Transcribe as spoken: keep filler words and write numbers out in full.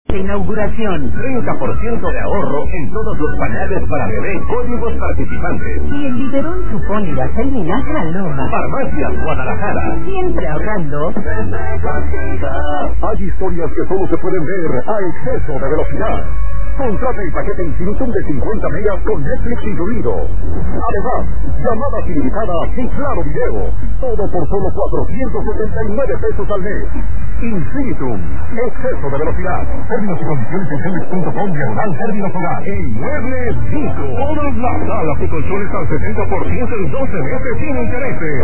de inauguración. treinta por ciento de ahorro en todos los pañales para bebé, códigos participantes. Y el biberón Chupón y la Terminaja Loma. Farmacias Guadalajara. Siempre ahorrando. Hay historias que solo se pueden ver a exceso de velocidad. Contrata el paquete Infinitum de cincuenta megas con Netflix incluido. Además, llamadas ilimitadas y claro video. Todo por solo cuatrocientos setenta y nueve pesos al mes. Infinitum, exceso de velocidad. Términos y condiciones en cemex punto com diagonal términos hogar. En Muebles Vico. Todas las salas y colchones al setenta por ciento en doce meses sin intereses.